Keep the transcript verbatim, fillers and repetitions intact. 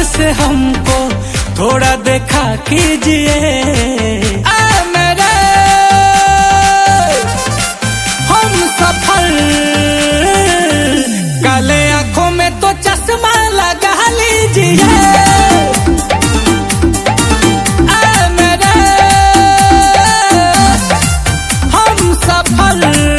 से हमको थोड़ा देखा कीजिए। आ मेरे हम सफल, काले आंखों में तो चश्मा लगा लीजिए। आ मेरे हम सफल।